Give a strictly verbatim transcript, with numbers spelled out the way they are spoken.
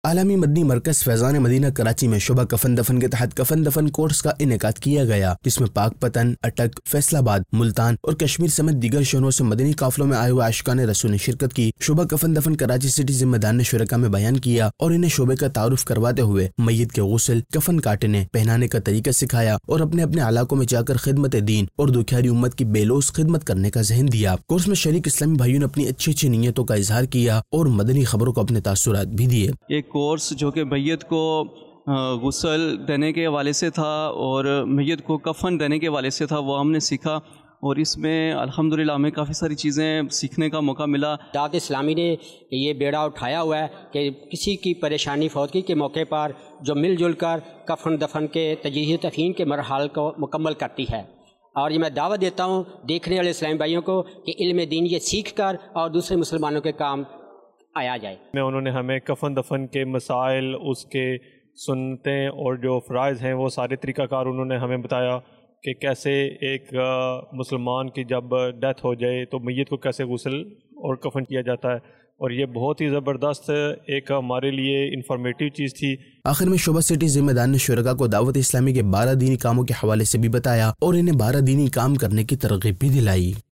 عالمی مدنی مرکز فیضان مدینہ کراچی میں شعبہ کفن دفن کے تحت کفن دفن کورس کا انعقاد کیا گیا، جس میں پاک پتن، اٹک، فیصل آباد، ملتان اور کشمیر سمیت دیگر شہروں سے مدنی قافلوں میں آئے ہوئے عاشقان رسول نے شرکت کی۔ شعبہ کفن دفن کراچی سٹی ذمہ دار نے شرکا میں بیان کیا اور انہیں شعبے کا تعارف کرواتے ہوئے میت کے غسل، کفن کاٹنے، پہنانے کا طریقہ سکھایا اور اپنے اپنے علاقوں میں جا کر خدمت دین اور دکھیاری امت کی بے لوث خدمت کرنے کا ذہن دیا۔ کورس میں شریک اسلامی بھائیوں نے اپنی اچھی اچھی نیتوں کا اظہار کیا اور مدنی خبروں کو اپنے تاثرات بھی دیے۔ ایک کورس جو کہ میت کو غسل دینے کے حوالے سے تھا اور میت کو کفن دینے کے حوالے سے تھا، وہ ہم نے سیکھا اور اس میں الحمدللہ ہمیں کافی ساری چیزیں سیکھنے کا موقع ملا۔ دعوت اسلامی نے یہ بیڑا اٹھایا ہوا ہے کہ کسی کی پریشانی فوتگی کے موقع پر جو مل جل کر کفن دفن کے تجہیز تدفین کے مراحل کو مکمل کرتی ہے، اور یہ میں دعوت دیتا ہوں دیکھنے والے اسلامی بھائیوں کو کہ علم دین یہ سیکھ کر اور دوسرے مسلمانوں کے کام آیا جائے۔ میں انہوں نے ہمیں کفن دفن کے مسائل، اس کے سنتیں اور جو فرائض ہیں وہ سارے طریقہ کار انہوں نے ہمیں بتایا کہ کیسے ایک مسلمان کی جب ڈیتھ ہو جائے تو میت کو کیسے غسل اور کفن کیا جاتا ہے، اور یہ بہت ہی زبردست ایک ہمارے لیے انفارمیٹیو چیز تھی۔ آخر میں شعبہ سٹی ذمہ دار نے شرکا کو دعوت اسلامی کے بارہ دینی کاموں کے حوالے سے بھی بتایا اور انہیں بارہ دینی کام کرنے کی ترغیب بھی دلائی۔